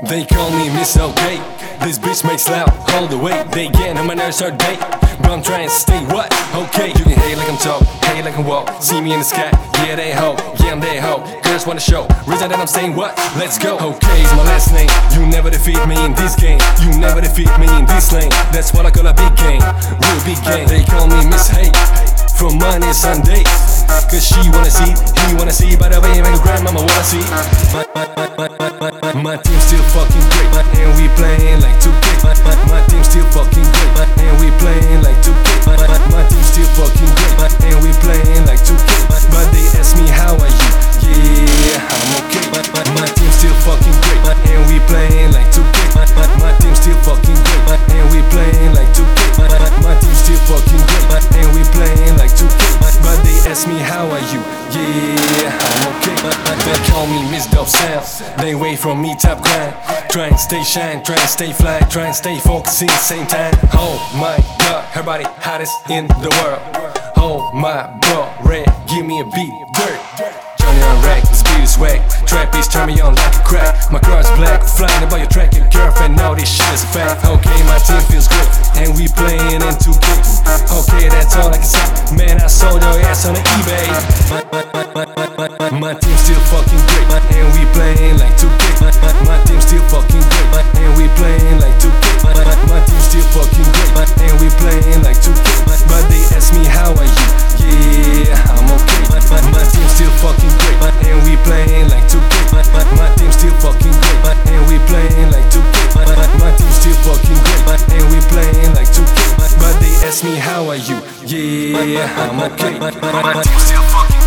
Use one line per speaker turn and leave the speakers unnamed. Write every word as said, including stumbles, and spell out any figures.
They call me Miss Okay. This bitch makes loud all the way. They get on my nerves all day, but I'm trying to stay what? Okay. You can hate like I'm tall, hate like I'm walk. See me in the sky, yeah they ho, yeah I'm they ho. Girls wanna show, reason that I'm saying what? Let's go. Okay is my last name. You never defeat me in this game. You never defeat me in this lane. That's what I call a big game, real big game. They call me Miss Hate from Monday Sunday, cause she wanna see, he wanna see. By the way, my grandmama wanna see. My, my, my, my, my, my, my, my team still fucking great, and we playing like two K. My, my, my team still fucking great, and we playing like two K. My, my, my team still fucking great, and we playing like two K. But they ask me how are you? Yeah, I'm okay. My, my, my team still fucking great, and we playing like two K. My, my, my team still fucking great, and we playing like two K. My, my, my team still fucking great, and we playing like two K. But they ask me how are you? Yeah, I'm okay. They call me Miss Dope Sound. They wait from me top grind. Try and stay shine, try and stay fly, try and stay focused at the same time. Oh my god, everybody hottest in the world. Oh my bro, red, give me a beat, dirt. Johnny on rack, the speed is swag. Trappies turn me on like a crack. My car's black, flying about your track. Your girlfriend know this shit is a fact. Okay, my team feels great, and we playing in two K. Okay, that's all I can say. Man, I sold your ass on the eBay. My, my, my, my, my, my, my, my team still fucking great, and we playing like two K. My, my, my team still fucking great, and we playing like two K. My, my, my team still fucking great, and we playing like two K. But they ask me how are you? Yeah, I'm okay. My, my, my team still fucking great, and we playing like two K. My, my, my team still fucking great, and we playing like two K. My, my, my team still fucking great, and we playing like two K. But they ask me how are you? Yeah, I'm okay. My, my, my team still fucking